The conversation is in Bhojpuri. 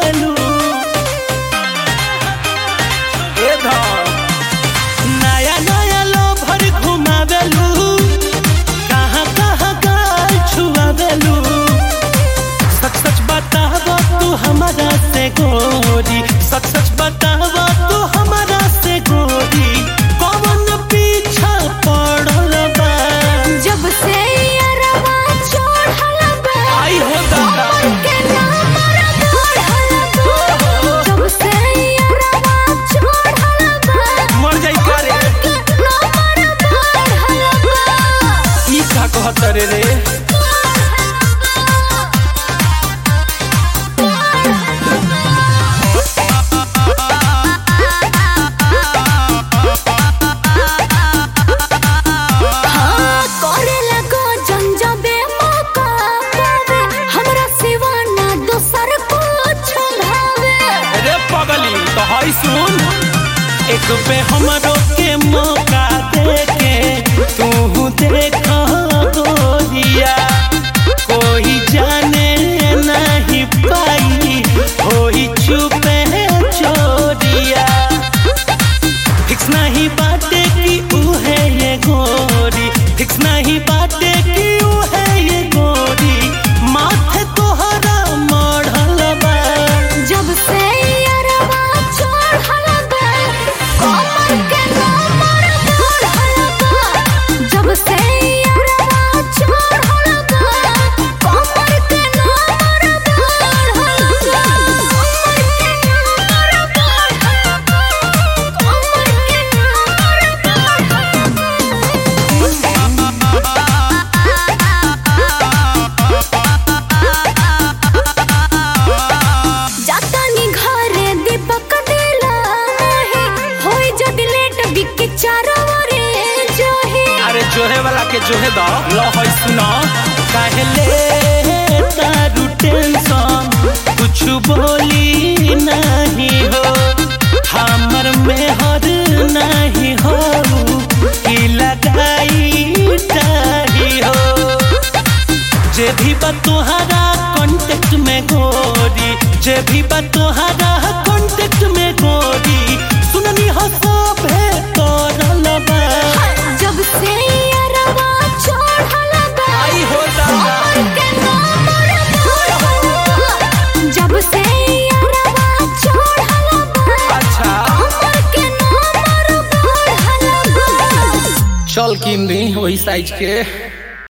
छुआवेलू नया नया लोभर घुमावेलू कहाँ कहाँ गाल छुआवेलू सच सच बतावा तू हमारा से गोरी सच सच बतावा तू हमारा से गोरी कौन पीछा पड़ल बा जब से यारवा छोड़ल बा आई हो दादा के नामर बढ़ल बा जब से यारवा छोड़ल बा मर जाई करे के नामर बढ़ल बा ई का कहत रे सुन एक पे हमरो के मौका देके तू देख गोरिया कोई जाने नहीं पाई होई चुपे चोरिया फिक्स नहीं बाटे कि उहे ये गोरी फिक्स नहीं बाटे कि उहे ये गोरी माथे तोहरा मढ़ल बा जब से जब से यारवा छोड़ल बा कमर के नामर बढ़ल बा जातानी घरे दीपक दिला मोहे होई जब लेट बिके चारवरे जोहे अरे जोहे वाला के जोहे दो लो होई सुनो काहे ले तारू टेंशन कुछ बोली नहीं हो हमर में हर नहीं हो कि लगाई ताही हो जे भी बा तोहरा कांटेक्ट में गोरी जे भी बा तोहरा कांटेक्ट में गोरी सुननी हो सब है करल बा जब से यारवा छोड़ल बा आई हो दादा कमर के नामर बढ़ल बा जब से यारवा छोड़ल बा अच्छा कमर के नामर बढ़ल बा चल किन दी वही साइज के